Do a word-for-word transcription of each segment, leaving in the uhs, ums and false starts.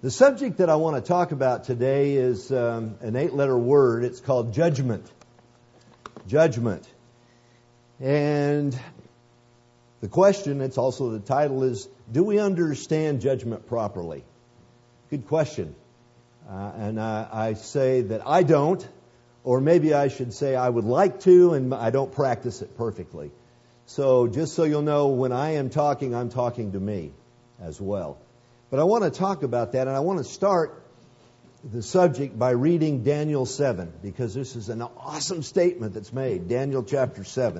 The subject that I want to talk about today is um, an eight-letter word. It's called judgment. Judgment. And the question, it's also the title, is, do we understand judgment properly? Good question. Uh, and I, I say that I don't, or maybe I should say I would like to, and I don't practice it perfectly. So just so you'll know, when I am talking, I'm talking to me as well. But I want to talk about that, and I want to start the subject by reading Daniel seven, because this is an awesome statement that's made. Daniel chapter seven.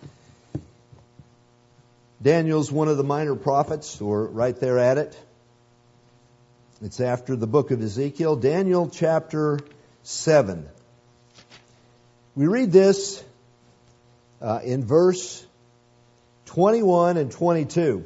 Daniel's one of the minor prophets, or right there at it. It's after the book of Ezekiel. Daniel chapter seven. We read this uh, in verse twenty-one and twenty-two.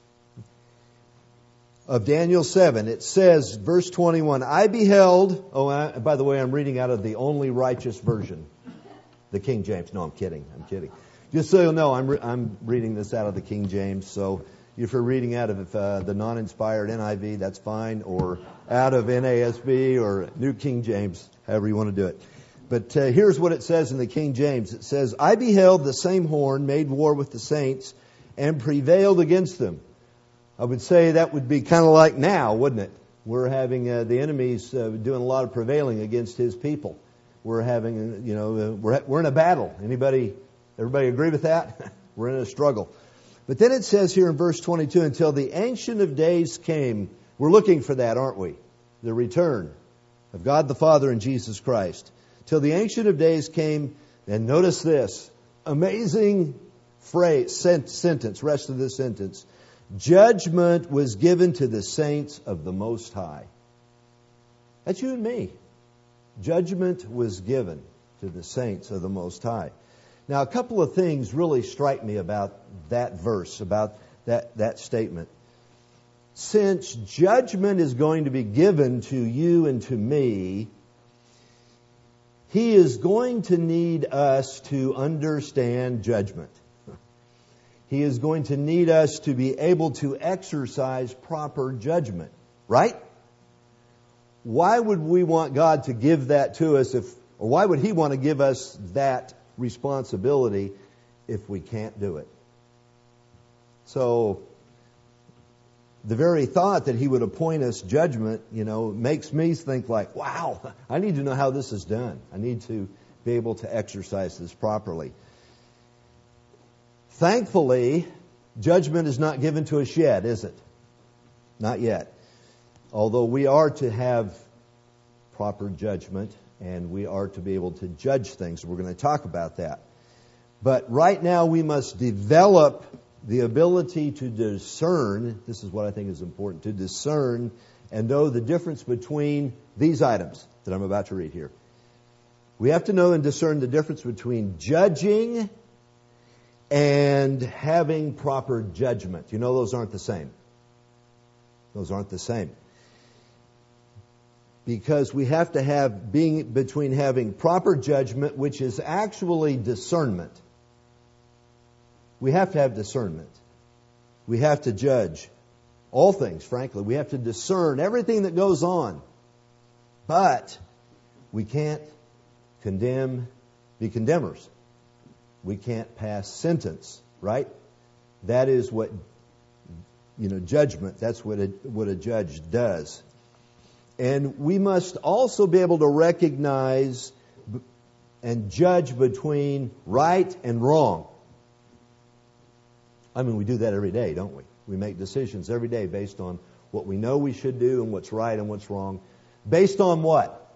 Of Daniel seven, it says, verse twenty-one, I beheld, oh, I, by the way, I'm reading out of the only righteous version, the King James. No, I'm kidding, I'm kidding. Just so you'll know, I'm re- I'm reading this out of the King James, so if you're reading out of uh, the non-inspired N I V, that's fine, or out of N A S B or New King James, however you want to do it. But uh, here's what it says in the King James. It says, I beheld the same horn made war with the saints and prevailed against them. I would say that would be kind of like now, wouldn't it? We're having uh, the enemy's uh, doing a lot of prevailing against his people. We're having, you know, uh, we're we're in a battle. Anybody, everybody agree with that? We're in a struggle. But then it says here in verse twenty-two, until the Ancient of Days came. We're looking for that, aren't we? The return of God the Father and Jesus Christ. Till the Ancient of Days came, and notice this amazing phrase, sentence, rest of this sentence. Judgment was given to the saints of the Most High. That's you and me. Judgment was given to the saints of the Most High. Now, a couple of things really strike me about that verse, about that, that statement. Since judgment is going to be given to you and to me, He is going to need us to understand judgment. He is going to need us to be able to exercise proper judgment, right? Why would we want God to give that to us if, or why would He want to give us that responsibility if we can't do it? So, the very thought that He would appoint us judgment, you know, makes me think like, wow, I need to know how this is done. I need to be able to exercise this properly. Thankfully, judgment is not given to us yet, is it? Not yet. Although we are to have proper judgment and we are to be able to judge things. We're going to talk about that. But right now we must develop the ability to discern. This is what I think is important. To discern and know the difference between these items that I'm about to read here. We have to know and discern the difference between judging and having proper judgment. You know, those aren't the same. Those aren't the same. Because we have to have, being between having proper judgment, which is actually discernment. We have to have discernment. We have to judge all things, frankly. We have to discern everything that goes on. But we can't condemn, be condemners. We can't pass sentence, right? That is what, you know, judgment, that's what a, what a judge does. And we must also be able to recognize and judge between right and wrong. I mean, we do that every day, don't we? We make decisions every day based on what we know we should do and what's right and what's wrong. Based on what?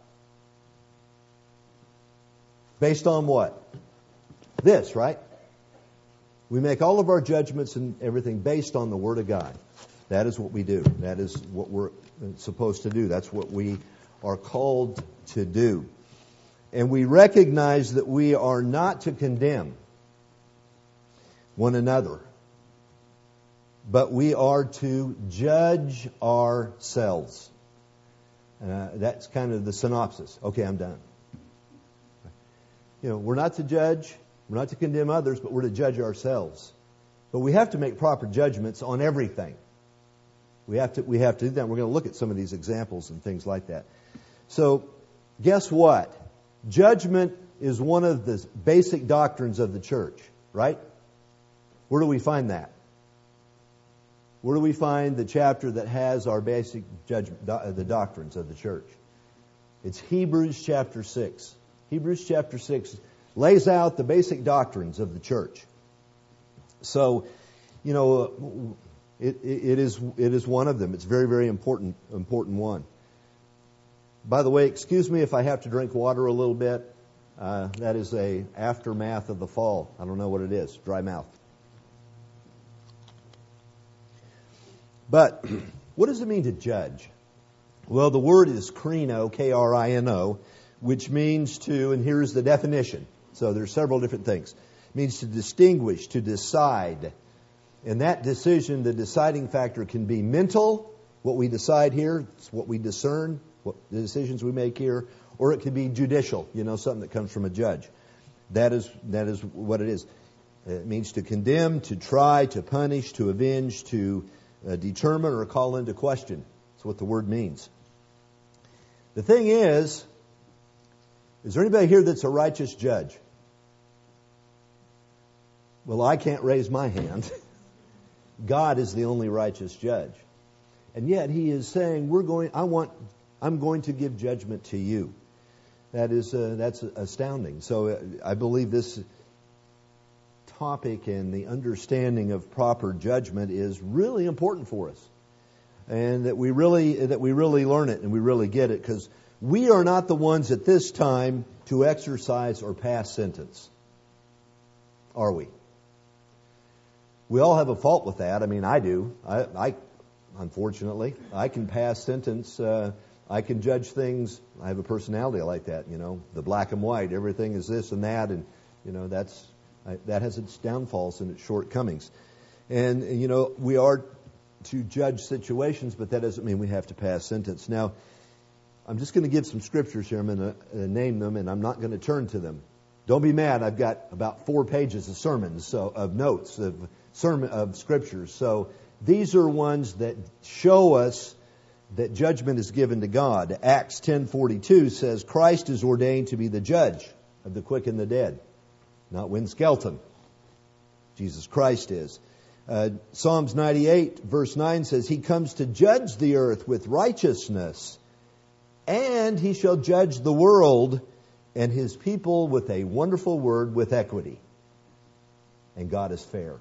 Based on what? This, right? We make all of our judgments and everything based on the Word of God. That is what we do. That is what we're supposed to do. That's what we are called to do. And we recognize that we are not to condemn one another, but we are to judge ourselves. Uh, that's kind of the synopsis. Okay, I'm done. You know, we're not to judge, we're not to condemn others, but we're to judge ourselves. But we have to make proper judgments on everything. We have to, we have to do that. We're going to look at some of these examples and things like that. So, guess what? Judgment is one of the basic doctrines of the church, right? Where do we find that? Where do we find the chapter that has our basic judgment, the doctrines of the church? It's Hebrews chapter six. Hebrews chapter six lays out the basic doctrines of the church. So, you know, it, it, it is it is one of them. It's a very, very important important one. By the way, excuse me if I have to drink water a little bit. Uh, that is a aftermath of the fall. I don't know what it is. Dry mouth. But what does it mean to judge? Well, the word is krino, K R I N O, which means to, and here's the definition. So there's several different things. It means to distinguish, to decide. And that decision, the deciding factor can be mental, what we decide here, it's what we discern, what the decisions we make here, or it could be judicial, you know, something that comes from a judge. That is that is what it is. It means to condemn, to try, to punish, to avenge, to uh, determine or call into question. That's what the word means. The thing is, is there anybody here that's a righteous judge? Well, I can't raise my hand. God is the only righteous judge. And yet He is saying, "We're going. I want. I'm going to give judgment to you." That is uh, that's astounding. So uh, I believe this topic and the understanding of proper judgment is really important for us, and that we really that we really learn it and we really get it, because we are not the ones at this time to exercise or pass sentence, are we? We all have a fault with that. I mean, I do. I, I unfortunately, I can pass sentence. Uh, I can judge things. I have a personality like that, you know, the black and white. Everything is this and that, and you know that's I, that has its downfalls and its shortcomings. And you know, we are to judge situations, but that doesn't mean we have to pass sentence. Now, I'm just going to give some scriptures here. I'm going to uh, name them, and I'm not going to turn to them. Don't be mad. I've got about four pages of sermons, so of notes of sermon of scriptures. So these are ones that show us that judgment is given to God. Acts ten forty-two says Christ is ordained to be the judge of the quick and the dead. Not Win Skelton. Jesus Christ is. Uh, Psalms ninety-eight verse nine says He comes to judge the earth with righteousness, and He shall judge the world and His people with a wonderful word, with equity. And God is fair.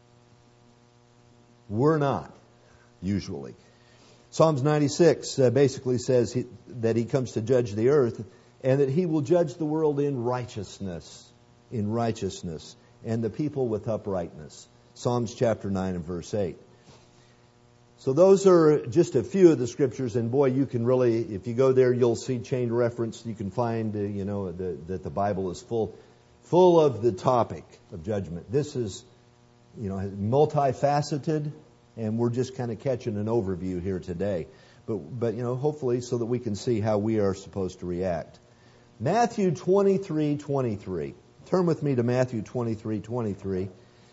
We're not, usually. Psalms ninety-six uh, basically says he, that He comes to judge the earth, and that He will judge the world in righteousness, in righteousness, and the people with uprightness. Psalms chapter nine and verse eight. So those are just a few of the scriptures, and boy, you can really, if you go there, you'll see chain reference. You can find, uh, you know, the, that the Bible is full, full of the topic of judgment. This is, you know, multifaceted, and we're just kind of catching an overview here today. But, but you know, hopefully so that we can see how we are supposed to react. Matthew twenty-three twenty-three. Turn with me to Matthew twenty-three twenty-three.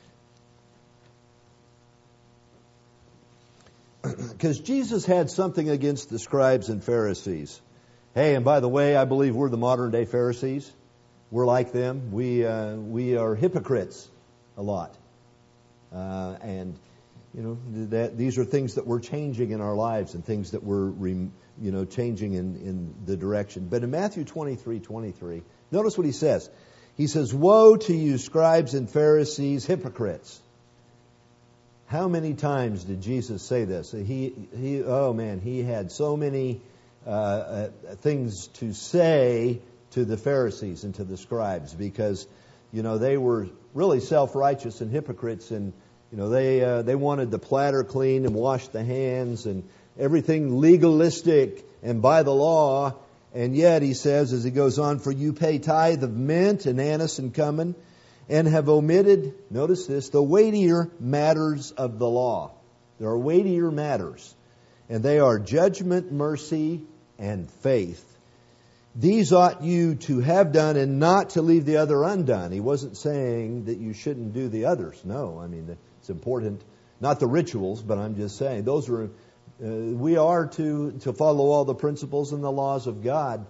Because Jesus had something against the scribes and Pharisees. Hey, and by the way, I believe we're the modern day Pharisees. We're like them. We uh, we are hypocrites a lot. Uh, and, you know, that these are things that we're changing in our lives and things that we're, you know, changing in, in the direction. But in Matthew twenty-three twenty-three, notice what He says. He says, "Woe to you, scribes and Pharisees, hypocrites." How many times did Jesus say this? He, he, oh man, He had so many uh, uh, things to say to the Pharisees and to the scribes, because, you know, they were really self-righteous and hypocrites, and, you know, they uh, they wanted the platter clean and wash the hands and everything legalistic and by the law. And yet, He says, as He goes on, "For you pay tithe of mint and anise and cumin, and have omitted," notice this, "the weightier matters of the law." There are weightier matters, and they are judgment, mercy, and faith. "These ought you to have done, and not to leave the other undone." He wasn't saying that you shouldn't do the others. No, I mean, it's important. Not the rituals, but I'm just saying those are Uh, we are to, to follow all the principles and the laws of God.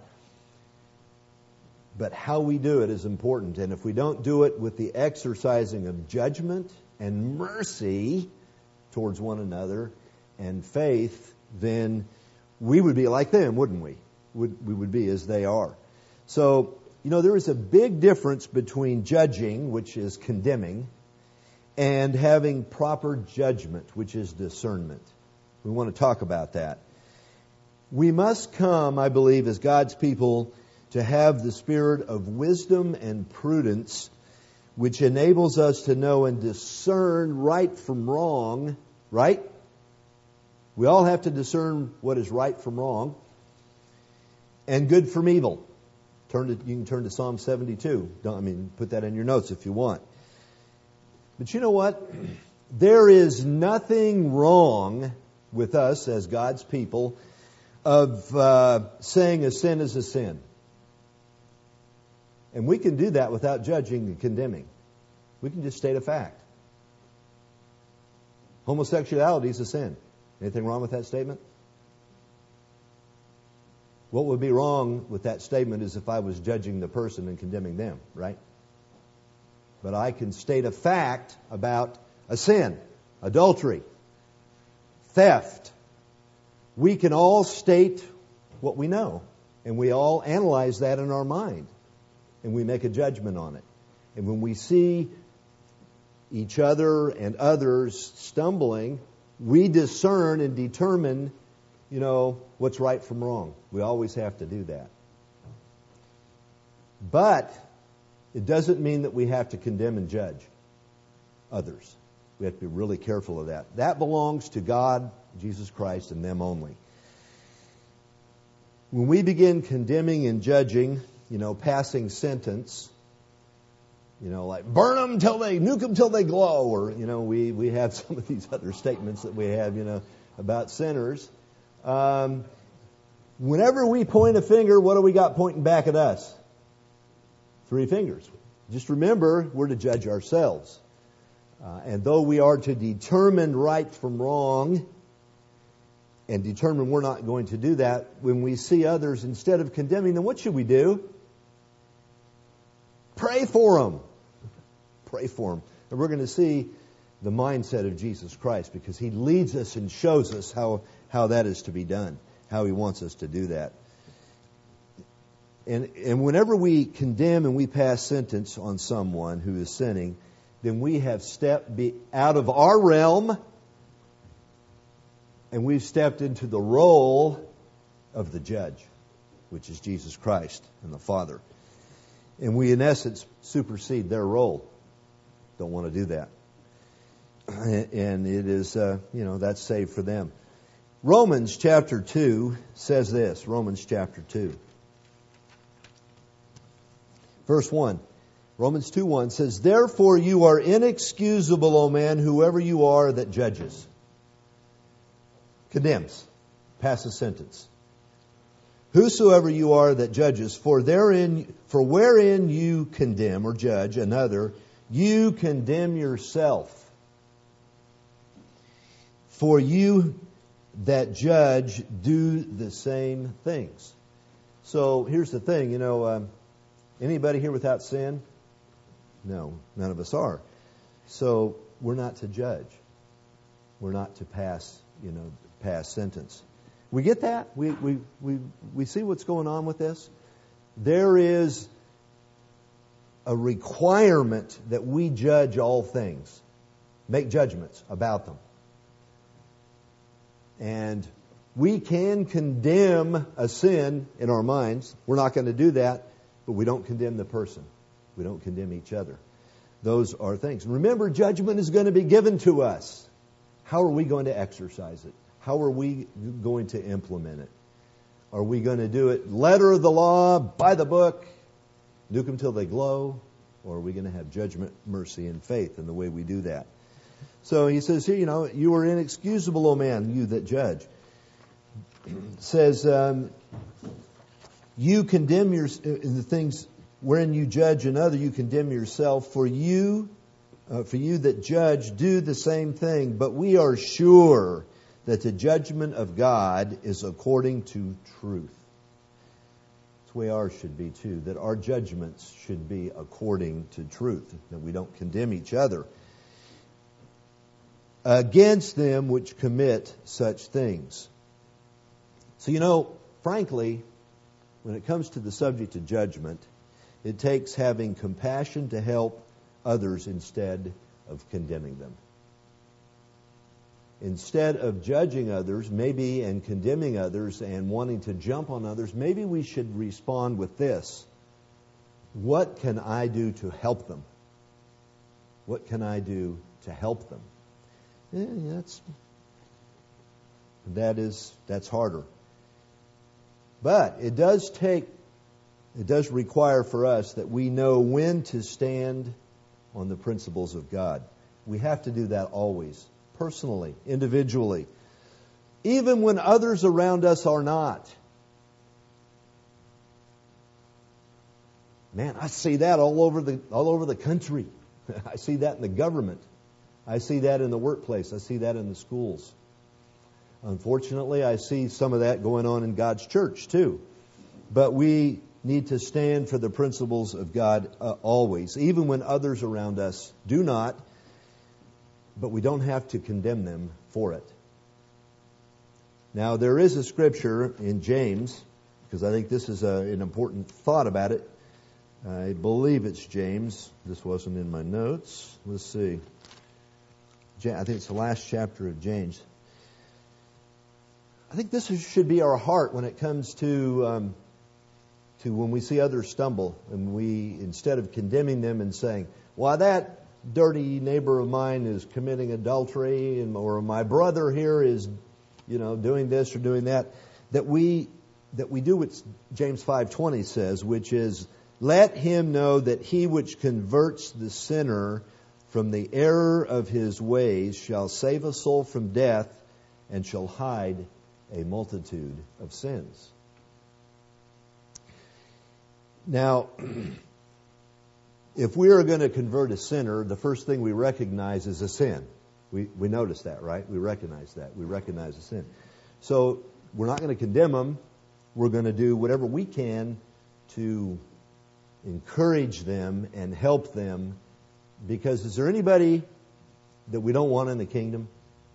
But how we do it is important. And if we don't do it with the exercising of judgment and mercy towards one another and faith, then we would be like them, wouldn't we? Would, we would be as they are. So, you know, there is a big difference between judging, which is condemning, and having proper judgment, which is discernment. We want to talk about that. We must come, I believe, as God's people, to have the spirit of wisdom and prudence, which enables us to know and discern right from wrong, right? We all have to discern what is right from wrong and good from evil. Turn to, you can turn to Psalm seventy-two. Don't, I mean, put that in your notes if you want. But you know what? There is nothing wrong with us as God's people of uh, saying a sin is a sin. And we can do that without judging and condemning. We can just state a fact. Homosexuality is a sin. Anything wrong with that statement? What would be wrong with that statement is if I was judging the person and condemning them, right? But I can state a fact about a sin, adultery, theft. We can all state what we know, and we all analyze that in our mind. And we make a judgment on it. And when we see each other and others stumbling, we discern and determine, you know, what's right from wrong. We always have to do that. But it doesn't mean that we have to condemn and judge others. We have to be really careful of that. That belongs to God, Jesus Christ, and them only. When we begin condemning and judging, you know, passing sentence, you know, like burn them till they, nuke them till they glow, or, you know, we, we have some of these other statements that we have, you know, about sinners. Um, whenever we point a finger, what do we got pointing back at us? Three fingers. Just remember, we're to judge ourselves. Uh, and though we are to determine right from wrong, and determine we're not going to do that, when we see others, instead of condemning them, what should we do? Pray for them. Pray for them. And we're going to see the mindset of Jesus Christ, because He leads us and shows us how, how that is to be done, how He wants us to do that. And, and whenever we condemn and we pass sentence on someone who is sinning, then we have stepped be, out of our realm, and we've stepped into the role of the judge, which is Jesus Christ and the Father. And we, in essence, supersede their role. Don't want to do that. And it is, uh, you know, that's saved for them. Romans chapter two says this. Romans chapter two. Verse one. Romans two one says, "Therefore you are inexcusable, O man, whoever you are that judges." Condemns. Passes sentence. "Whosoever you are that judges, for therein, for wherein you condemn or judge another, you condemn yourself. For you that judge do the same things." So here's the thing, you know, um, anybody here without sin? No, none of us are. So we're not to judge. We're not to pass, you know, pass sentence. We get that? We we we we see what's going on with this? There is a requirement that we judge all things. Make judgments about them. And we can condemn a sin in our minds. We're not going to do that, but we don't condemn the person. We don't condemn each other. Those are things. Remember, judgment is going to be given to us. How are we going to exercise it? How are we going to implement it? Are we going to do it letter of the law, by the book, nuke them till they glow? Or are we going to have judgment, mercy, and faith in the way we do that? So he says here, you know, you are inexcusable, O man, you that judge. It says, um, you condemn your, in the things wherein you judge another, you condemn yourself. For you, uh, for you that judge, do the same thing. But we are sure that the judgment of God is according to truth. That's the way ours should be too, that our judgments should be according to truth, that we don't condemn each other. Against them which commit such things. So, you know, frankly, when it comes to the subject of judgment, it takes having compassion to help others instead of condemning them. Instead of judging others, maybe, and condemning others and wanting to jump on others, maybe we should respond with this. What can I do to help them? What can I do to help them? Yeah, that's, that is, that's harder. But it does take, it does require for us that we know when to stand on the principles of God. We have to do that always, personally, individually, even when others around us are not. Man, I see that all over the all over the country. I see that in the government. I see that in the workplace. I see that in the schools. Unfortunately, I see some of that going on in God's church too. But we need to stand for the principles of God uh, always, even when others around us do not. But we don't have to condemn them for it. Now, there is a scripture in James, because I think this is a, an important thought about it. I believe it's James. This wasn't in my notes. Let's see. I think it's the last chapter of James. I think this is, should be our heart when it comes to um, to when we see others stumble, and we, instead of condemning them and saying, "Why, that dirty neighbor of mine is committing adultery," and or my brother here is, you know, doing this or doing that, that we that we do what James five twenty says, which is, "Let him know that he which converts the sinner from the error of his ways shall save a soul from death and shall hide a multitude of sins." Now, if we are going to convert a sinner, the first thing we recognize is a sin. We we notice that, right? We recognize that. We recognize a sin. So we're not going to condemn them. We're going to do whatever we can to encourage them and help them. Because is there anybody that we don't want in the kingdom?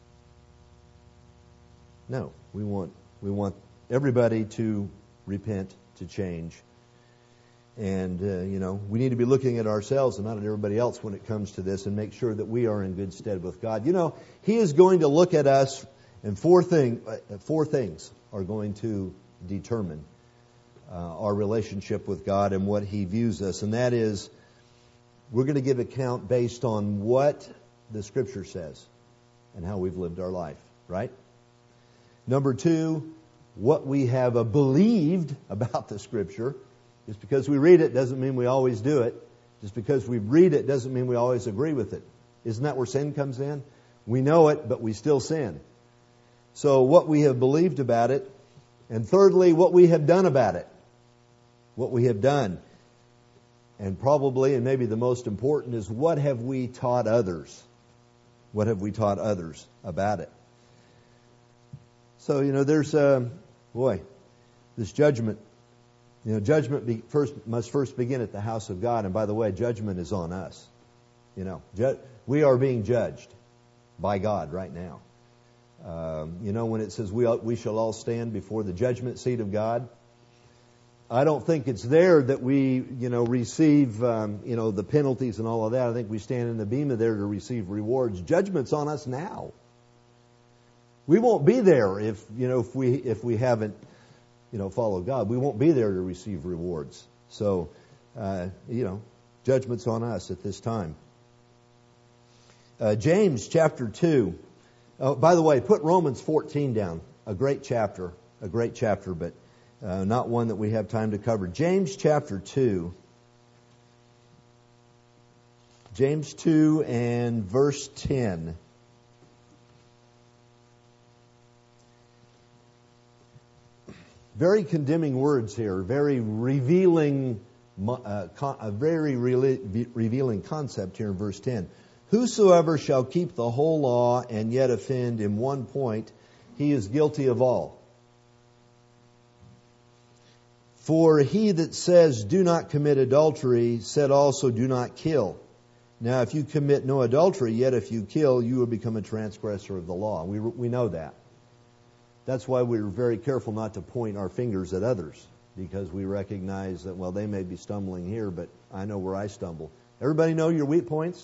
No. We want we want everybody to repent, to change. And, uh, you know, we need to be looking at ourselves and not at everybody else when it comes to this, and make sure that we are in good stead with God. You know, He is going to look at us, and four, thing, uh, four things are going to determine uh, our relationship with God and what He views us. And that is, we're going to give account based on what the Scripture says and how we've lived our life, right? Number two, what we have uh, believed about the Scripture. Just because we read it doesn't mean we always do it. Just because we read it doesn't mean we always agree with it. Isn't that where sin comes in? We know it, but we still sin. So what we have believed about it. And thirdly, what we have done about it. What we have done. And probably, and maybe the most important, is what have we taught others? What have we taught others about it? So, you know, there's, uh, boy, this judgment. You know, judgment be first must first begin at the house of God. And by the way, judgment is on us. You know, ju- we are being judged by God right now. Um, you know, when it says we we shall all stand before the judgment seat of God, I don't think it's there that we, you know, receive, um, you know, the penalties and all of that. I think we stand in the bema there to receive rewards. Judgment's on us now. We won't be there if, you know, if we if we haven't, you know, follow God. We won't be there to receive rewards. So, uh, you know, judgment's on us at this time. Uh, James chapter two. Oh, by the way, put Romans fourteen down. A great chapter. A great chapter, but uh, not one that we have time to cover. James chapter two. James two and verse ten. Very condemning words here, very revealing, uh, con- a very re- revealing concept here in verse ten. Whosoever shall keep the whole law and yet offend in one point, he is guilty of all. For he that says, do not commit adultery, said also, do not kill. Now, if you commit no adultery, yet if you kill, you will become a transgressor of the law. We we know that. That's why we're very careful not to point our fingers at others, because we recognize that, well, they may be stumbling here, but I know where I stumble. Everybody know your weak points?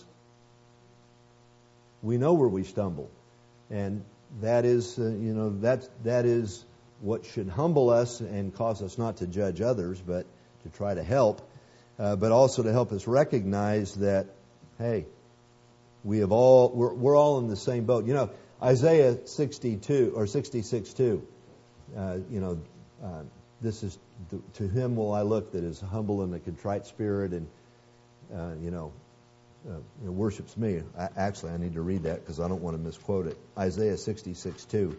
We know where we stumble. And that is, uh, you know, that that is what should humble us and cause us not to judge others, but to try to help, uh, but also to help us recognize that, hey, we have all, we're, we're all in the same boat. You know, Isaiah sixty-two, or sixty-six two, uh, you know, uh, this is, to him will I look that is humble in a contrite spirit and, uh, you know, uh, you know, worships me. I, actually, I need to read that because I don't want to misquote it. Isaiah sixty-six two.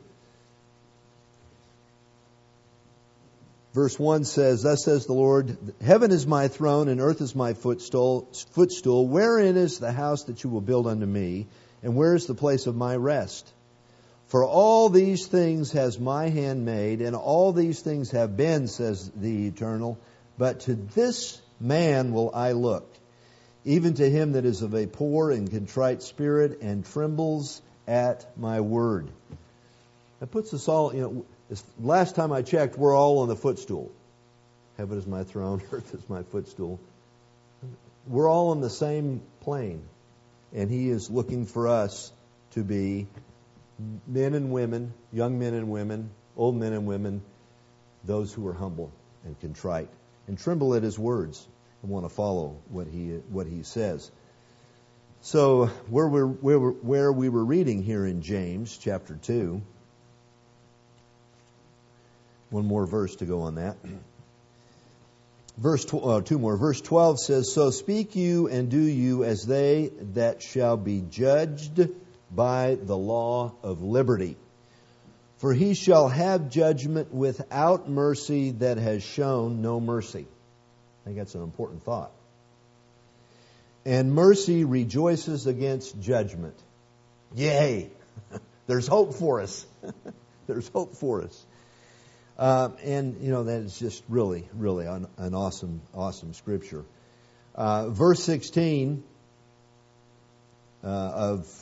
Verse one says, thus says the Lord, heaven is my throne and earth is my footstool, footstool. Wherein is the house that you will build unto me? And where is the place of my rest? For all these things has my hand made, and all these things have been, says the Eternal. But to this man will I look, even to him that is of a poor and contrite spirit, and trembles at my word. That puts us all, you know, this, last time I checked, we're all on the footstool. Heaven is my throne, earth is my footstool. We're all on the same plane. And He is looking for us to be men and women, young men and women, old men and women, those who are humble and contrite, and tremble at His words and want to follow what He what He says. So where we're, where we're, where we were reading here in James chapter two. One more verse to go on that. Verse tw- uh, two more. Verse twelve says, so speak you and do you as they that shall be judged by the law of liberty. For he shall have judgment without mercy that has shown no mercy. I think that's an important thought. And mercy rejoices against judgment. Yay! There's hope for us. There's hope for us. Uh, and, you know, that is just really, really an, an awesome, awesome scripture. Uh, verse sixteen uh, of...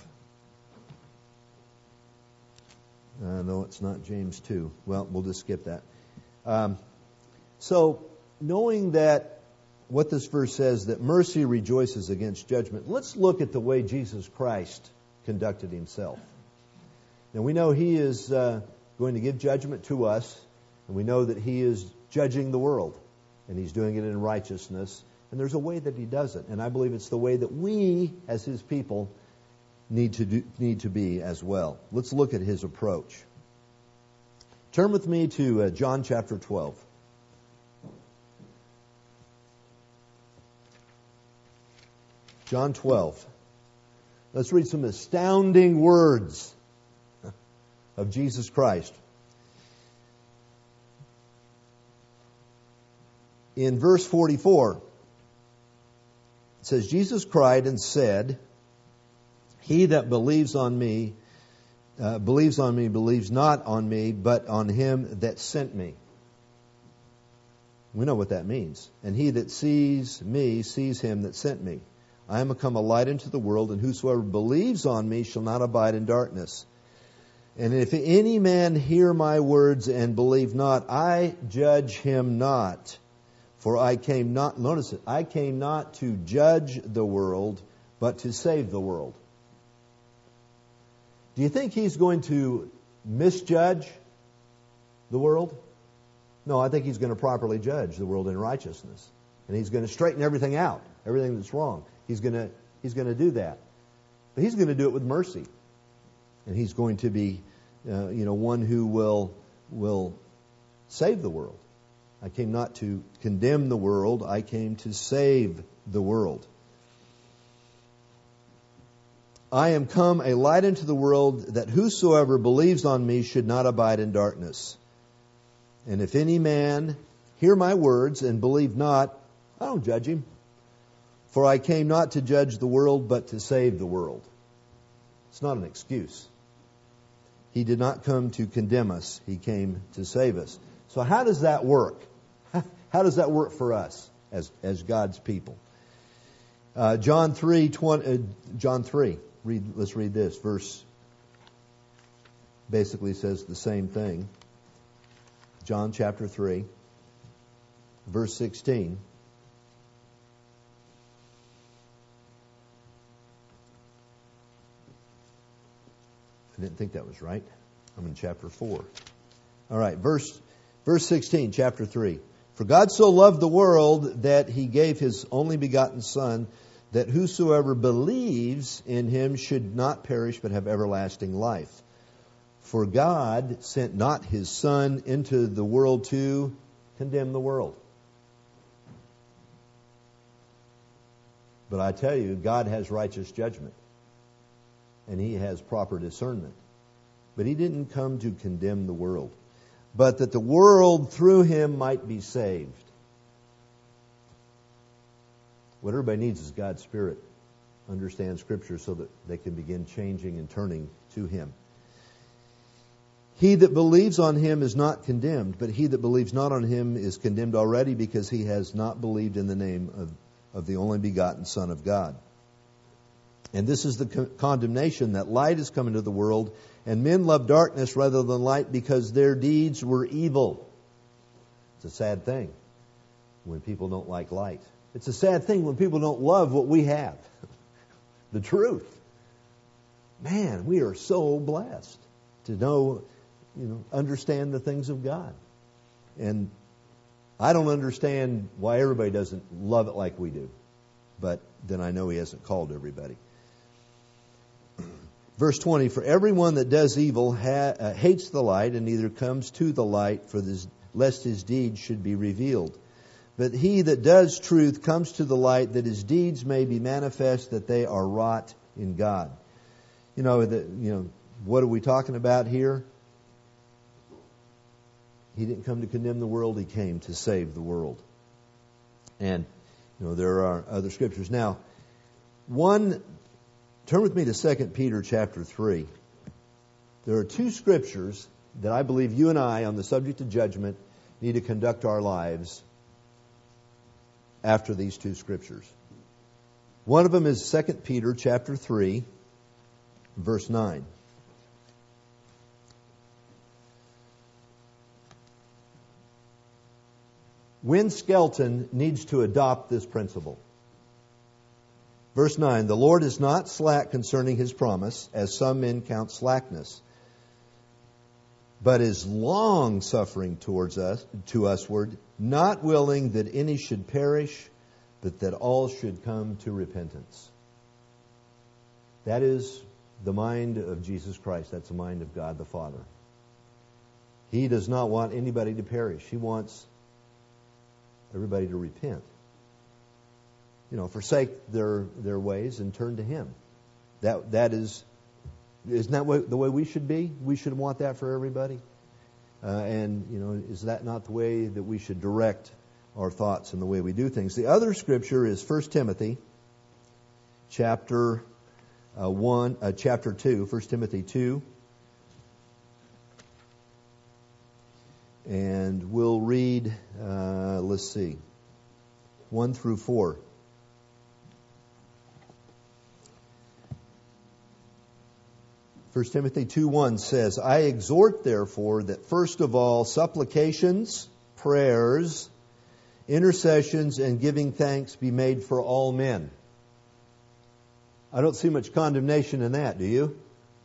Uh, no, it's not James two. Well, we'll just skip that. Um, so, knowing that what this verse says, that mercy rejoices against judgment, let's look at the way Jesus Christ conducted Himself. Now, we know He is uh, going to give judgment to us. And we know that He is judging the world, and He's doing it in righteousness. And there's a way that He does it, and I believe it's the way that we, as His people, need to do, need to be as well. Let's look at His approach. Turn with me to uh, John chapter twelve. John twelve. Let's read some astounding words of Jesus Christ. In verse forty-four, it says, Jesus cried and said, he that believes on me, uh, believes on me, believes not on me, but on Him that sent me. We know what that means. And he that sees me, sees Him that sent me. I am become a light into the world, and whosoever believes on me shall not abide in darkness. And if any man hear my words and believe not, I judge him not. For I came not, notice it, I came not to judge the world, but to save the world. Do you think He's going to misjudge the world? No, I think He's going to properly judge the world in righteousness. And He's going to straighten everything out, everything that's wrong. He's going to, He's going to do that. But He's going to do it with mercy. And He's going to be, uh, you know, one who will, will save the world. I came not to condemn the world, I came to save the world. I am come a light into the world, that whosoever believes on me should not abide in darkness. And if any man hear my words and believe not, I don't judge him. For I came not to judge the world, but to save the world. It's not an excuse. He did not come to condemn us. He came to save us. So how does that work? How does that work for us as, as God's people? Uh, John three, twenty, uh, John three. Read, let's read this. Verse basically says the same thing. John chapter three, verse sixteen. I didn't think that was right. I'm in chapter four. All right, verse verse sixteen, chapter three. For God so loved the world that He gave His only begotten Son, that whosoever believes in Him should not perish but have everlasting life. For God sent not His Son into the world to condemn the world. But I tell you, God has righteous judgment. And He has proper discernment. But He didn't come to condemn the world, but that the world through Him might be saved. What everybody needs is God's Spirit. Understand Scripture so that they can begin changing and turning to Him. He that believes on Him is not condemned, but he that believes not on Him is condemned already, because he has not believed in the name of, of the only begotten Son of God. And this is the con- condemnation, that light is come into the world, and men love darkness rather than light, because their deeds were evil. It's a sad thing when people don't like light. It's a sad thing when people don't love what we have. The truth. Man, we are so blessed to know, you know, understand the things of God. And I don't understand why everybody doesn't love it like we do. But then I know He hasn't called everybody. Verse twenty, for everyone that does evil ha- uh, hates the light, and neither comes to the light, for this, lest his deeds should be revealed. But he that does truth comes to the light, that his deeds may be manifest, that they are wrought in God. You know, the, you know, what are we talking about here? He didn't come to condemn the world; He came to save the world. And you know, there are other scriptures. Now, one. Turn with me to Second Peter chapter three. There are two scriptures that I believe you and I, on the subject of judgment, need to conduct our lives after these two scriptures. One of them is Second Peter chapter three, verse nine. Win Skelton needs to adopt this principle. Verse nine, the Lord is not slack concerning His promise, as some men count slackness, but is long-suffering towards us, to usward, not willing that any should perish, but that all should come to repentance. That is the mind of Jesus Christ. That's the mind of God the Father. He does not want anybody to perish. He wants everybody to repent. You know, forsake their their ways and turn to Him. That that is, isn't that what, the way we should be? We should want that for everybody. Uh, and you know, is that not the way that we should direct our thoughts and the way we do things? The other scripture is First Timothy, chapter uh, one, uh, chapter two, First Timothy two, and we'll read. Uh, let's see, one through four. First Timothy two one says, I exhort therefore that first of all supplications, prayers, intercessions, and giving thanks be made for all men. I don't see much condemnation in that, do you?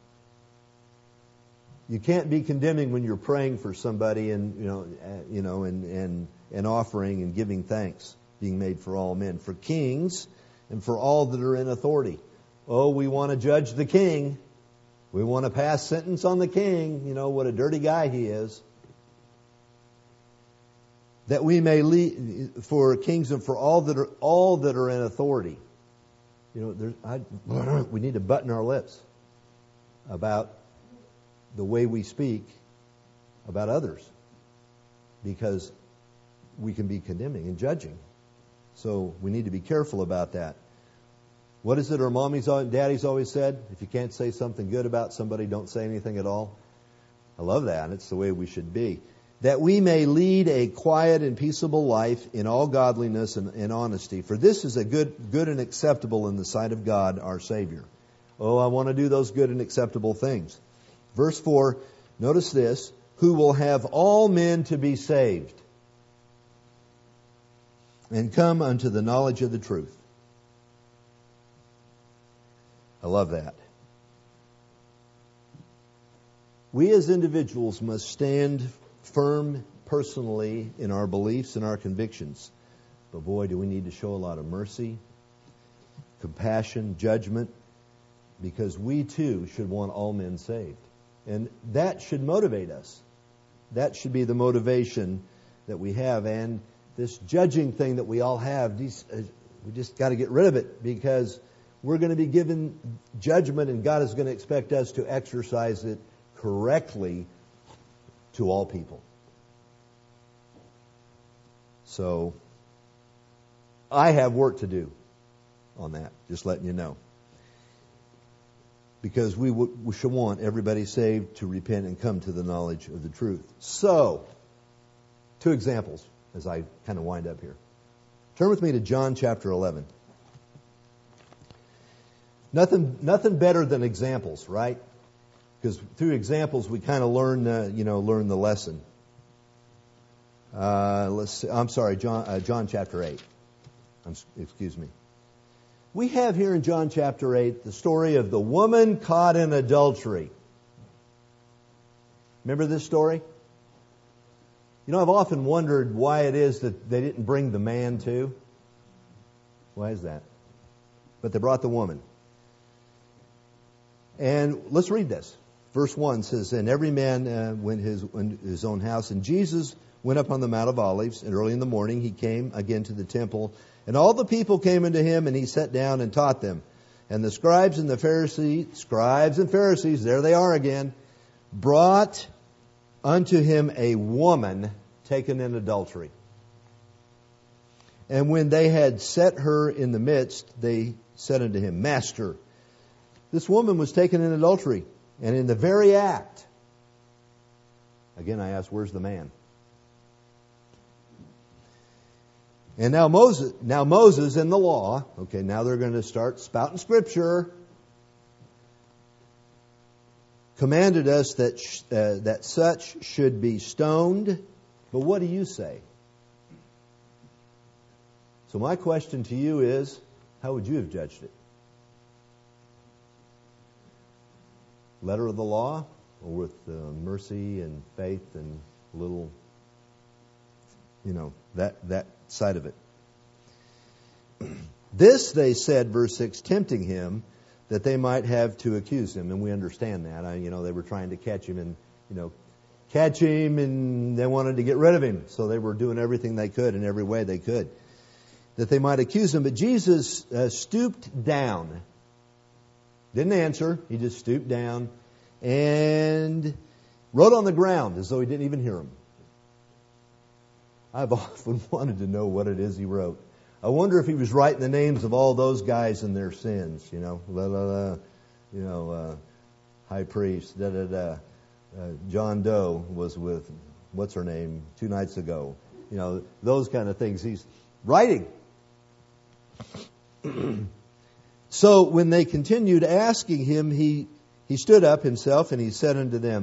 You can't be condemning when you're praying for somebody and you know, uh, you know, and, and and offering and giving thanks being made for all men, for kings and for all that are in authority. Oh, we want to judge the king. We want to pass sentence on the king. You know, what a dirty guy he is. That we may lead for kings and for all that are all that are in authority. You know, there's, I, we need to button our lips about the way we speak about others, because we can be condemning and judging. So we need to be careful about that. What is it our mommies and daddies always said? If you can't say something good about somebody, don't say anything at all. I love that. It's the way we should be. That we may lead a quiet and peaceable life in all godliness and, and honesty. For this is a good, good and acceptable in the sight of God, our Savior. Oh, I want to do those good and acceptable things. Verse four, notice this, who will have all men to be saved and come unto the knowledge of the truth. I love that. We as individuals must stand firm personally in our beliefs and our convictions. But boy, do we need to show a lot of mercy, compassion, judgment, because we too should want all men saved. And that should motivate us. That should be the motivation that we have. And this judging thing that we all have, these, uh, we just got to get rid of it, because we're going to be given judgment and God is going to expect us to exercise it correctly to all people. So I have work to do on that, just letting you know. Because we, w- we should want everybody saved to repent and come to the knowledge of the truth. So, two examples as I kind of wind up here. Turn with me to John chapter eleven. Nothing, nothing better than examples, right? Because through examples we kind of learn, uh, you know, learn the lesson. Uh, let's. See, I'm sorry, John. Uh, John chapter eight. I'm, excuse me. We have here in John chapter eight the story of the woman caught in adultery. Remember this story? You know, I've often wondered why it is that they didn't bring the man too. Why is that? But they brought the woman. And let's read this. Verse one says, and every man uh, went his, went his own house. And Jesus went up on the Mount of Olives, and early in the morning he came again to the temple. And all the people came unto him, and he sat down and taught them. And the scribes and the Pharisees, scribes and Pharisees, there they are again, brought unto him a woman taken in adultery. And when they had set her in the midst, they said unto him, Master, this woman was taken in adultery, and in the very act. Again, I ask, where's the man? And now Moses, now Moses in the law, okay, now they're going to start spouting scripture, commanded us that sh- uh, that such should be stoned. But what do you say? So my question to you is, how would you have judged it? Letter of the law, or with uh, mercy and faith and little, you know, that that side of it. This, they said, verse six, tempting him, that they might have to accuse him. And we understand that. I, you know, they were trying to catch him and, you know, catch him, and they wanted to get rid of him. So they were doing everything they could in every way they could, that they might accuse him. But Jesus uh, stooped down. Didn't answer. He just stooped down and wrote on the ground as though he didn't even hear him. I've often wanted to know what it is he wrote. I wonder if he was writing the names of all those guys and their sins, you know, la la la, you know, uh, high priest, da da da. Uh, John Doe was with, what's her name, two nights ago. You know, those kind of things he's writing. So when they continued asking him, he, he stood up himself and he said unto them,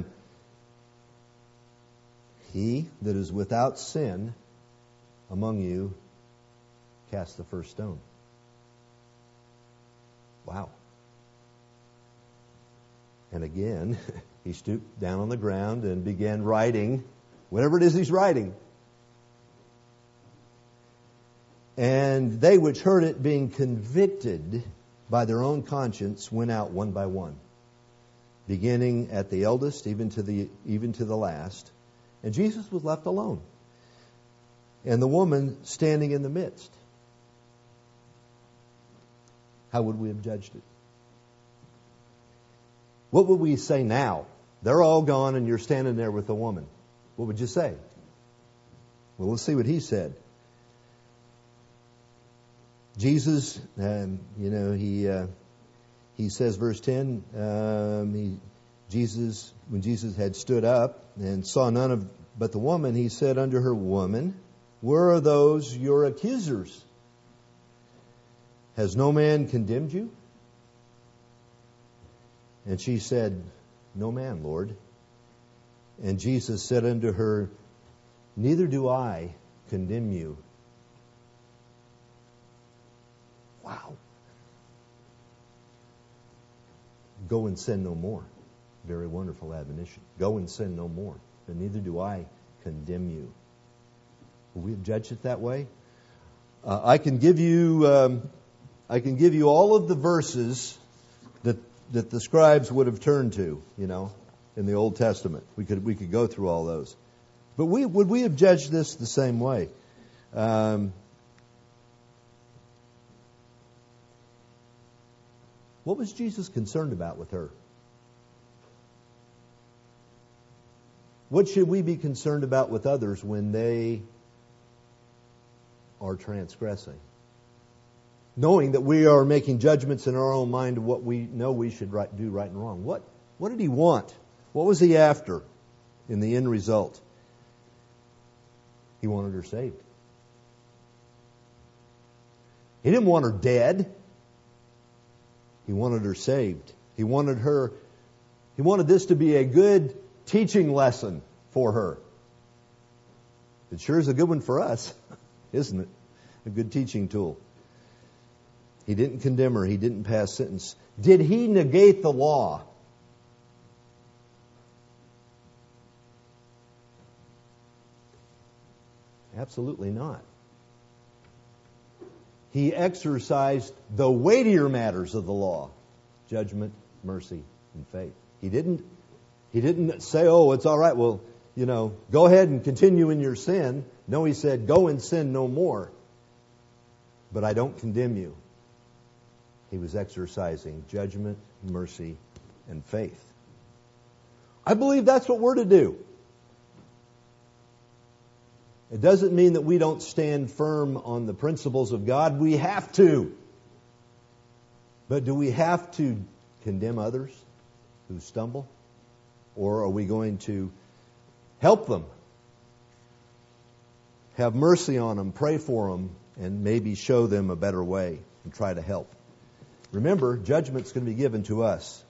He that is without sin among you, cast the first stone. Wow. And again, he stooped down on the ground and began writing, whatever it is he's writing. And they which heard it, being convicted by their own conscience, went out one by one, beginning at the eldest, even to the even to the last. And Jesus was left alone, and the woman standing in the midst. How would we have judged it? What would we say now? They're all gone and you're standing there with a woman. What would you say? Well, let's see what he said. Jesus, um, you know, he uh, he says, verse ten, um, he Jesus, when Jesus had stood up and saw none of but the woman, he said unto her, Woman, where are those your accusers? Has no man condemned you? And she said, No man, Lord. And Jesus said unto her, Neither do I condemn you. Wow. Go and sin no more. Very wonderful admonition. Go and sin no more. And neither do I condemn you. Will we judge it that way? Uh, I can give you, um, I can give you all of the verses that that the scribes would have turned to, you know, in the Old Testament. We could we could go through all those, but we would we have judged this the same way? Um, what was Jesus concerned about with her? What should we be concerned about with others when they are transgressing? Knowing that we are making judgments in our own mind of what we know we should right, do right and wrong. What, what did he want? What was he after in the end result? He wanted her saved. He didn't want her dead. He wanted her saved. He wanted her, he wanted this to be a good teaching lesson for her. It sure is a good one for us, isn't it? A good teaching tool. He didn't condemn her. He didn't pass sentence. Did he negate the law? Absolutely not. He exercised the weightier matters of the law: judgment, mercy, and faith. He didn't He didn't say, oh, it's all right, well, you know, go ahead and continue in your sin. No, he said, go and sin no more. But I don't condemn you. He was exercising judgment, mercy, and faith. I believe that's what we're to do. It doesn't mean that we don't stand firm on the principles of God. We have to. But do we have to condemn others who stumble? Or are we going to help them, have mercy on them, pray for them, and maybe show them a better way and try to help? Remember, judgment's going to be given to us.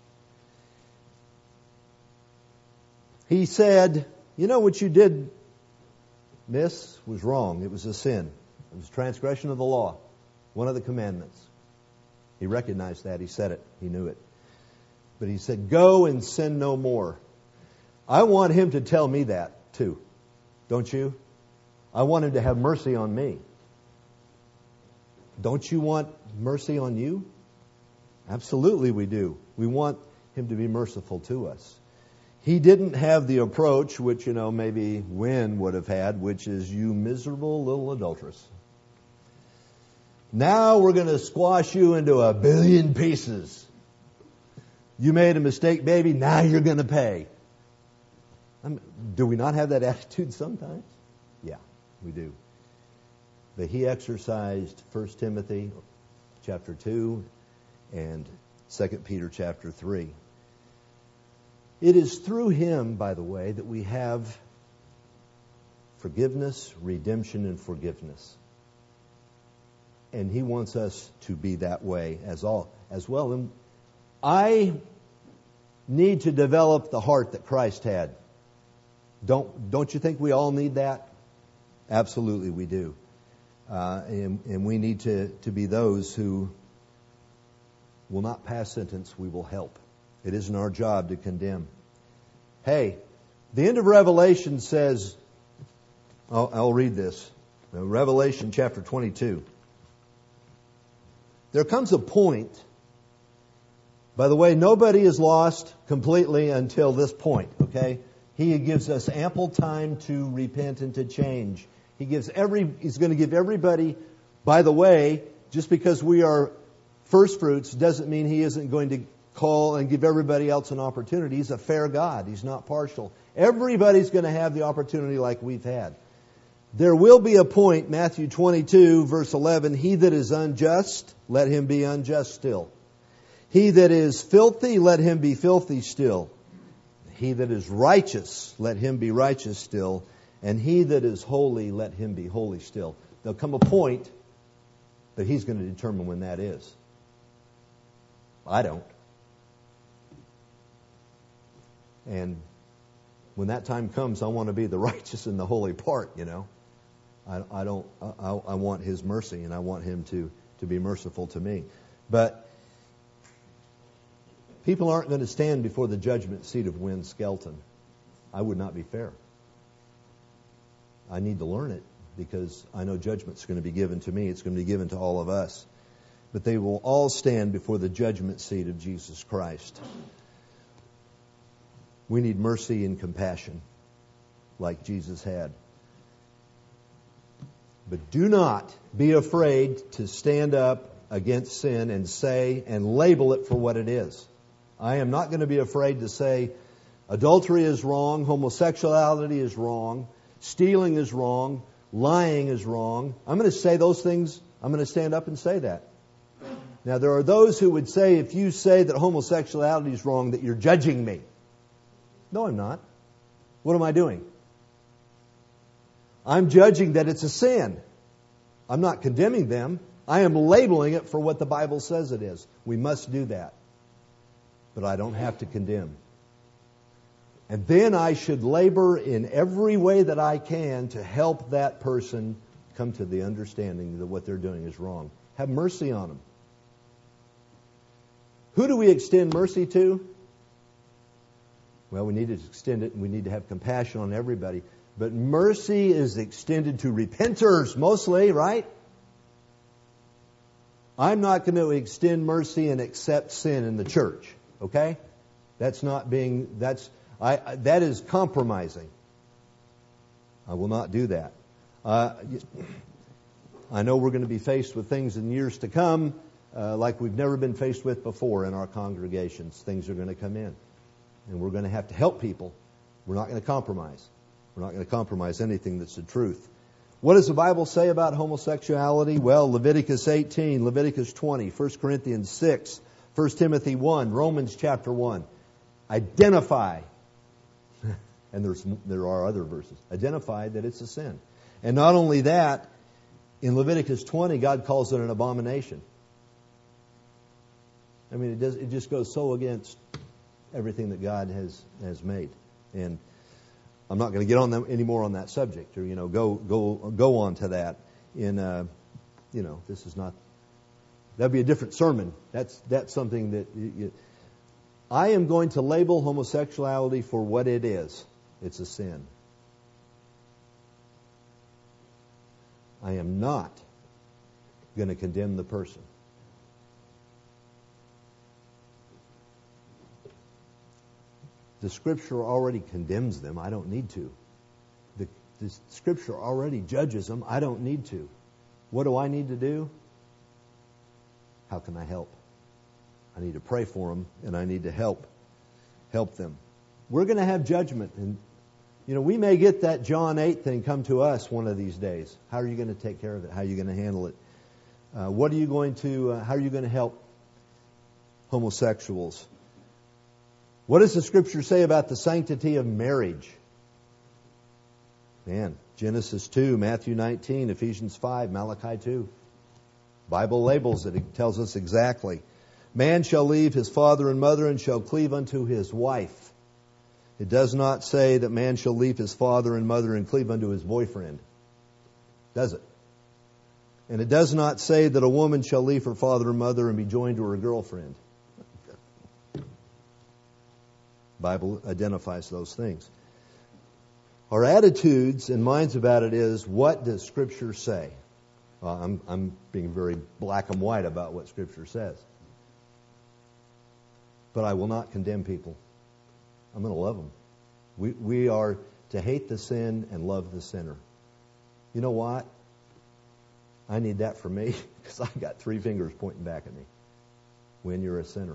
He said, you know what you did, miss, was wrong. It was a sin. It was transgression of the law, one of the commandments. He recognized that. He said it. He knew it. But he said, go and sin no more. I want him to tell me that too. Don't you? I want him to have mercy on me. Don't you want mercy on you? Absolutely we do. We want him to be merciful to us. He didn't have the approach which, you know, maybe Wynn would have had, which is, you miserable little adulteress. Now we're going to squash you into a billion pieces. You made a mistake, baby. Now you're going to pay. I mean, do we not have that attitude sometimes? Yeah, we do. But he exercised First Timothy chapter two and Second Peter chapter three. It is through him, by the way, that we have forgiveness, redemption, and forgiveness. And he wants us to be that way as all as well. And I need to develop the heart that Christ had. Don't don't you think we all need that? Absolutely, we do. Uh, and, and we need to, to be those who will not pass sentence. We will help. It isn't our job to condemn. Hey, the end of Revelation says, I'll, I'll read this. Revelation chapter twenty-two. There comes a point, by the way, nobody is lost completely until this point, okay? He gives us ample time to repent and to change. He gives every, he's going to give everybody, by the way, just because we are first fruits doesn't mean he isn't going to call and give everybody else an opportunity. He's a fair God. He's not partial. Everybody's going to have the opportunity like we've had. There will be a point, Matthew twenty-two, verse eleven, he that is unjust, let him be unjust still. He that is filthy, let him be filthy still. He that is righteous, let him be righteous still. And he that is holy, let him be holy still. There'll come a point that He's going to determine when that is. I don't. And when that time comes, I want to be the righteous and the holy part, you know. I, I don't. I, I want His mercy, and I want Him to, to be merciful to me. But people aren't going to stand before the judgment seat of Wynn Skelton. I would not be fair. I need to learn it because I know judgment's going to be given to me. It's going to be given to all of us. But they will all stand before the judgment seat of Jesus Christ. We need mercy and compassion like Jesus had. But do not be afraid to stand up against sin and say and label it for what it is. I am not going to be afraid to say adultery is wrong, homosexuality is wrong, stealing is wrong, lying is wrong. I'm going to say those things. I'm going to stand up and say that. Now, there are those who would say if you say that homosexuality is wrong, that you're judging me. No, I'm not. What am I doing? I'm judging that it's a sin. I'm not condemning them. I am labeling it for what the Bible says it is. We must do that. But I don't have to condemn. And then I should labor in every way that I can to help that person come to the understanding that what they're doing is wrong. Have mercy on them. Who do we extend mercy to? Well, we need to extend it and we need to have compassion on everybody. But mercy is extended to repenters mostly, right? I'm not going to extend mercy and accept sin in the church, okay? That's not being, that's, I, that is compromising. I will not do that. Uh, I know we're going to be faced with things in years to come uh, like we've never been faced with before in our congregations. Things are going to come in. And we're going to have to help people. We're not going to compromise. We're not going to compromise anything that's the truth. What does the Bible say about homosexuality? Well, Leviticus eighteen, Leviticus twenty, First Corinthians six, First Timothy one, Romans chapter one. Identify. And there's there are other verses. Identify that it's a sin. And not only that, in Leviticus twenty, God calls it an abomination. I mean, it does. It just goes so against everything that God has, has made. And I'm not going to get on them anymore on that subject, or you know, go go go on to that. In uh, you know, this is not. That'd be a different sermon. That's that's something that you, I am going to label homosexuality for what it is. It's a sin. I am not going to condemn the person. The Scripture already condemns them. I don't need to. The, the Scripture already judges them. I don't need to. What do I need to do? How can I help? I need to pray for them, and I need to help help them. We're going to have judgment, and you know, we may get that John eight thing come to us one of these days. How are you going to take care of it? How are you going to handle it? Uh, what are you going to? Uh, how are you going to help homosexuals? What does the Scripture say about the sanctity of marriage? Man, Genesis two, Matthew nineteen, Ephesians five, Malachi two. Bible labels it. It tells us exactly. Man shall leave his father and mother and shall cleave unto his wife. It does not say that man shall leave his father and mother and cleave unto his boyfriend. Does it? And it does not say that a woman shall leave her father and mother and be joined to her girlfriend. Bible identifies those things. Our attitudes and minds about it is, what does Scripture say? Well, I'm, I'm being very black and white about what Scripture says. But I will not condemn people. I'm going to love them. We, we are to hate the sin and love the sinner. You know what? I need that for me because I got three fingers pointing back at me when you're a sinner.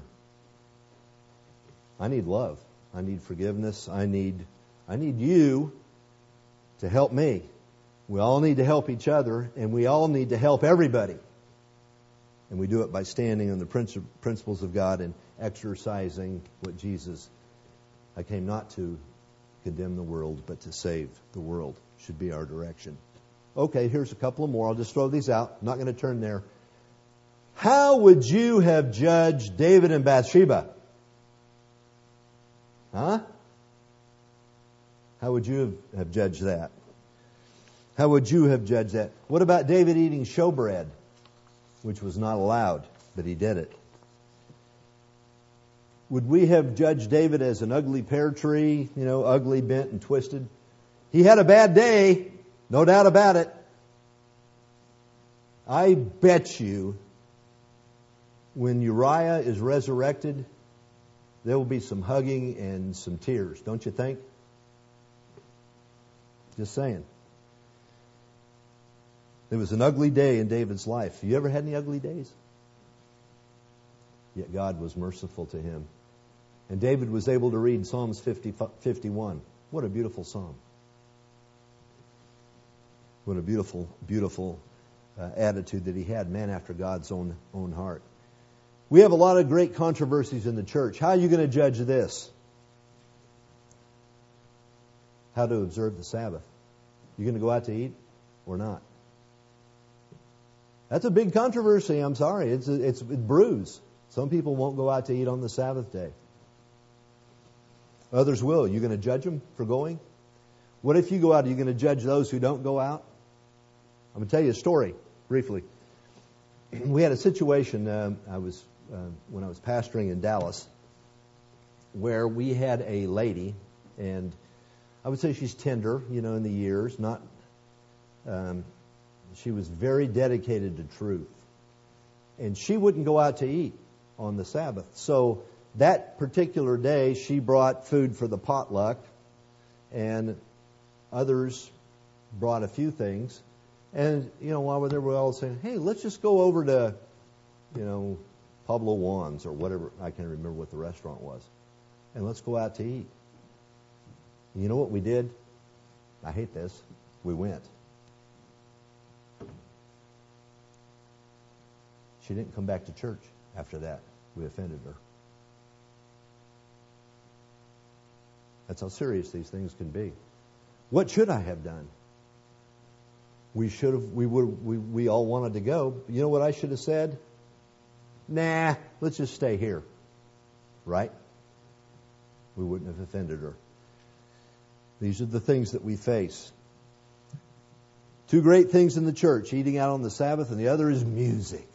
I need love. I need forgiveness. I need I need you to help me. We all need to help each other, and we all need to help everybody. And we do it by standing on the principles of God and exercising what Jesus I came not to condemn the world, but to save the world. Should be our direction. Okay, here's a couple of more. I'll just throw these out. I'm not going to turn there. How would you have judged David and Bathsheba? Huh? How would you have, have judged that? How would you have judged that? What about David eating showbread, which was not allowed, but he did it? Would we have judged David as an ugly pear tree, you know, ugly, bent, and twisted? He had a bad day, no doubt about it. I bet you when Uriah is resurrected, there will be some hugging and some tears, don't you think? Just saying. It was an ugly day in David's life. You ever had any ugly days? Yet God was merciful to him. And David was able to read Psalms fifty, fifty-one. What a beautiful psalm. What a beautiful, beautiful uh, attitude that he had. Man after God's own, own heart. We have a lot of great controversies in the church. How are you going to judge this? How to observe the Sabbath. You going to go out to eat or not? That's a big controversy. I'm sorry. It's a, it's it brews. Some people won't go out to eat on the Sabbath day. Others will. You going to judge them for going? What if you go out? Are you going to judge those who don't go out? I'm going to tell you a story briefly. We had a situation. Um, I was uh, when I was pastoring in Dallas, where we had a lady, and I would say she's tender, you know, in the years. Not. Um, she was very dedicated to truth, and she wouldn't go out to eat on the Sabbath. So that particular day, she brought food for the potluck, and others brought a few things. And, you know, while we were there, we were all saying, hey, let's just go over to, you know, Pablo Juan's or whatever. I can't remember what the restaurant was. And let's go out to eat. You know what we did? I hate this. We went. She didn't come back to church after that. We offended her. That's how serious these things can be. What should I have done? We should have. We would. We we all wanted to go. You know what I should have said? Nah, let's just stay here. Right? We wouldn't have offended her. These are the things that we face. Two great things in the church: eating out on the Sabbath, and the other is music.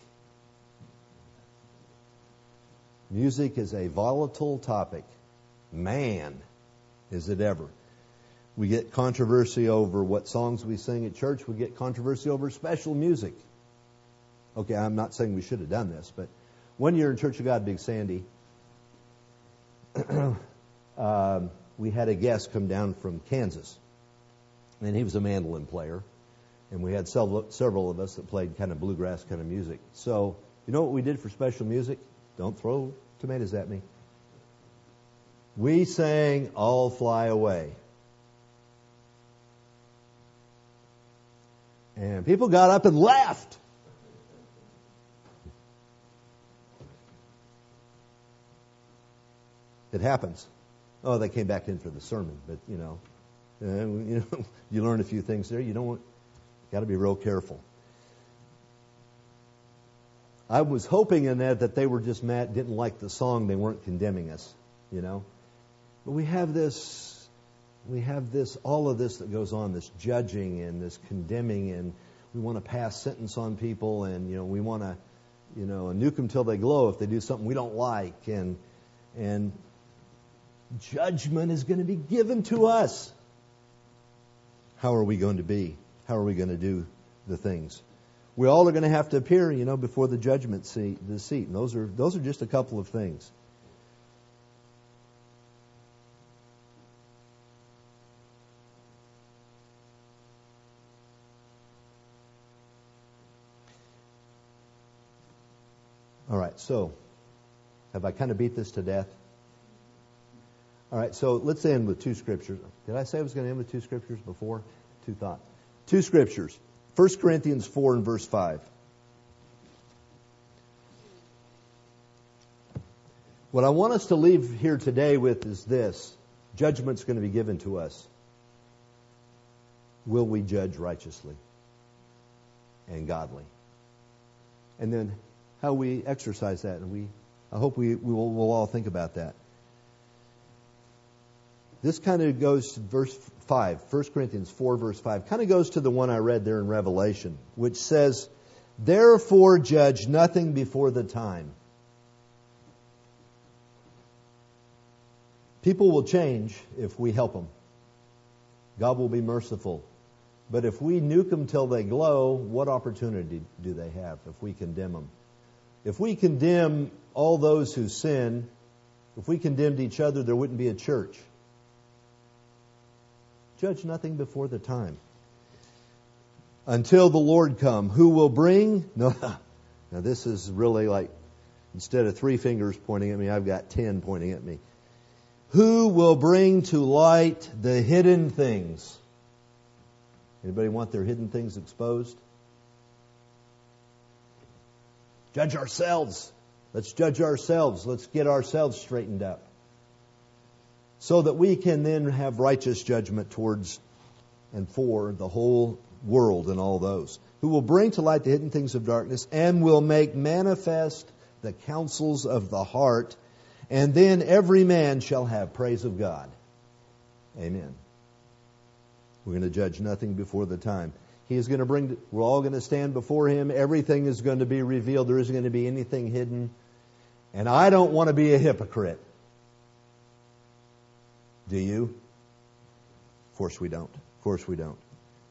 Music is a volatile topic. Man, is it ever. We get controversy over what songs we sing at church. We get controversy over special music. Okay, I'm not saying we should have done this, but one year in Church of God, Big Sandy, um, we had a guest come down from Kansas, and he was a mandolin player, and we had several, several of us that played kind of bluegrass kind of music. So, you know what we did for special music? Don't throw tomatoes at me. We sang All Fly Away. And people got up and left. It happens. Oh, they came back in for the sermon, but you know, uh, you know, you learn a few things there. You don't want, got to be real careful. I was hoping in that that they were just mad, didn't like the song. They weren't condemning us, you know. But we have this, we have this, all of this that goes on, this judging and this condemning, and we want to pass sentence on people, and you know, we want to, you know, nuke them till they glow if they do something we don't like, and and judgment is going to be given to us. How are we going to be? How are we going to do the things? We all are going to have to appear, you know, before the judgment seat, the seat. And those are those are just a couple of things. All right, so have I kind of beat this to death? All right, so let's end with two scriptures. Did I say I was going to end with two scriptures before? Two thoughts. Two scriptures. First Corinthians four and verse five. What I want us to leave here today with is this. Judgment's going to be given to us. Will we judge righteously and godly? And then how we exercise that. And we, I hope we, we will we'll all think about that. This kind of goes to verse five, First Corinthians four, verse five. Kind of goes to the one I read there in Revelation, which says, therefore judge nothing before the time. People will change if we help them. God will be merciful. But if we nuke them till they glow, what opportunity do they have if we condemn them? If we condemn all those who sin, if we condemned each other, there wouldn't be a church. Judge nothing before the time. Until the Lord come, who will bring... No, now this is really like, instead of three fingers pointing at me, I've got ten pointing at me. Who will bring to light the hidden things? Anybody want their hidden things exposed? Judge ourselves. Let's judge ourselves. Let's get ourselves straightened up, so that we can then have righteous judgment towards and for the whole world and all those. Who will bring to light the hidden things of darkness and will make manifest the counsels of the heart. And then every man shall have praise of God. Amen. We're going to judge nothing before the time. He is going to bring, we're all going to stand before Him. Everything is going to be revealed. There isn't going to be anything hidden. And I don't want to be a hypocrite. Do you? Of course we don't. Of course we don't.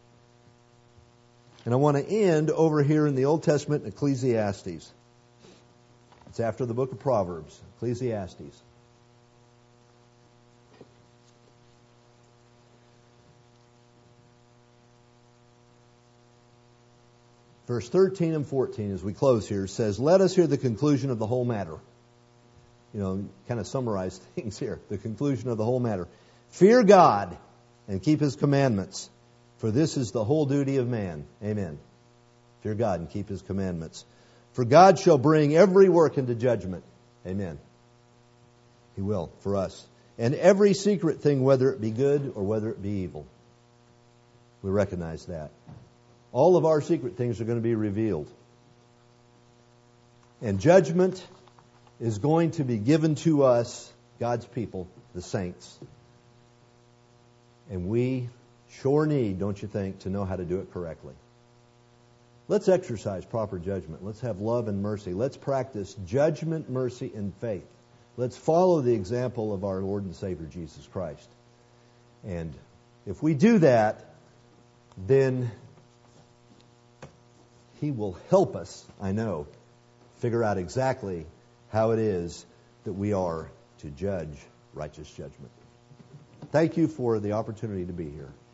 And I want to end over here in the Old Testament in Ecclesiastes. It's after the book of Proverbs, Ecclesiastes. Verse thirteen and fourteen, as we close here, says, let us hear the conclusion of the whole matter. You know, kind of summarize things here. The conclusion of the whole matter. Fear God and keep His commandments, for this is the whole duty of man. Amen. Fear God and keep His commandments. For God shall bring every work into judgment. Amen. He will, for us. And every secret thing, whether it be good or whether it be evil. We recognize that. All of our secret things are going to be revealed. And judgment is going to be given to us, God's people, the saints. And we sure need, don't you think, to know how to do it correctly. Let's exercise proper judgment. Let's have love and mercy. Let's practice judgment, mercy, and faith. Let's follow the example of our Lord and Savior, Jesus Christ. And if we do that, then He will help us, I know, figure out exactly how it is that we are to judge righteous judgment. Thank you for the opportunity to be here.